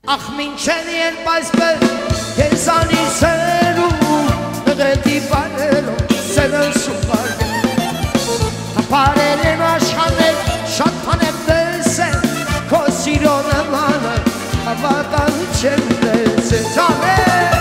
Ach minchel pasper che sani seru de ti parero se non supar appare le mashane shatane bese così non amana avata cende se tane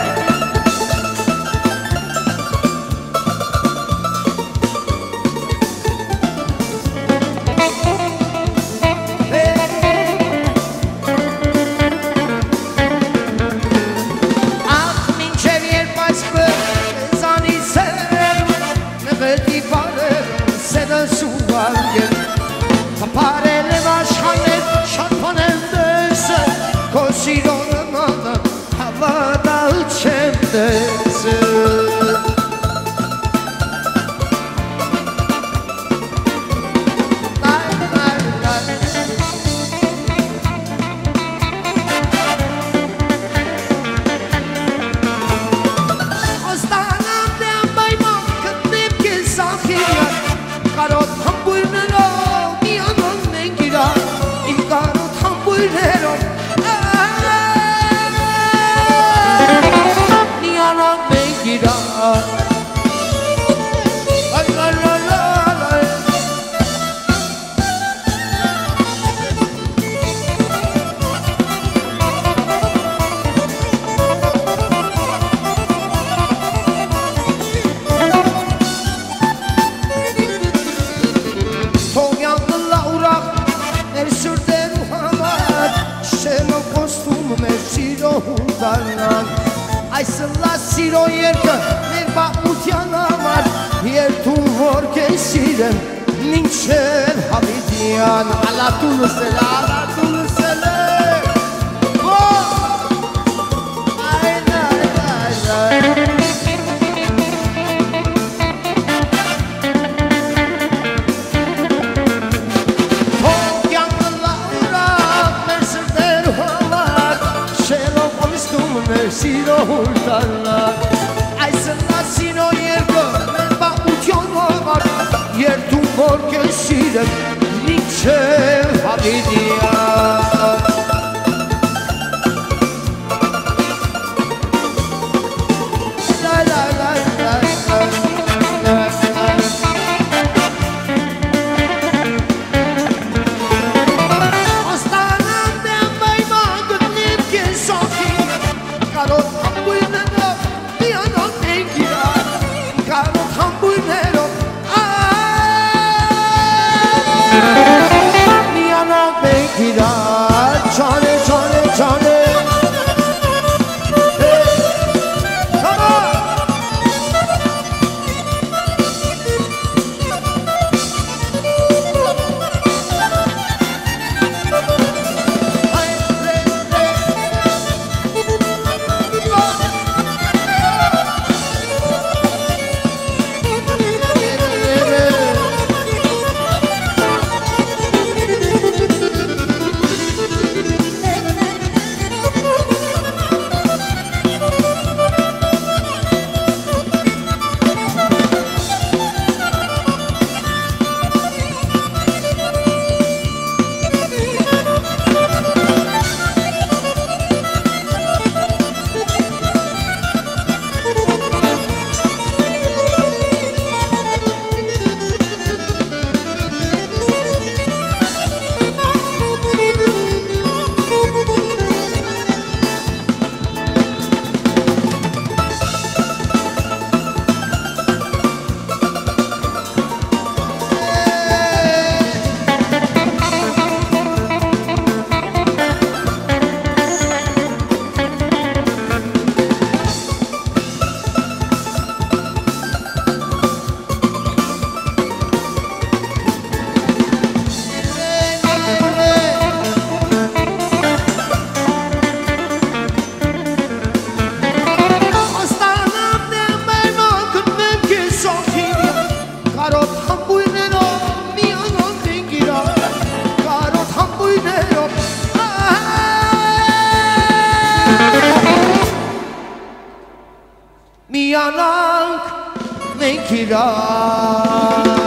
appare le mashane shatane bese così non amana avata cende se ai să las siroiercă neva utianamar iertum vorche sirem nincher habidian ala tulusele ai Sino hultalla ai să las iercă neva utianamar iertum vorche sirem nincher habidian Miyanang Menkira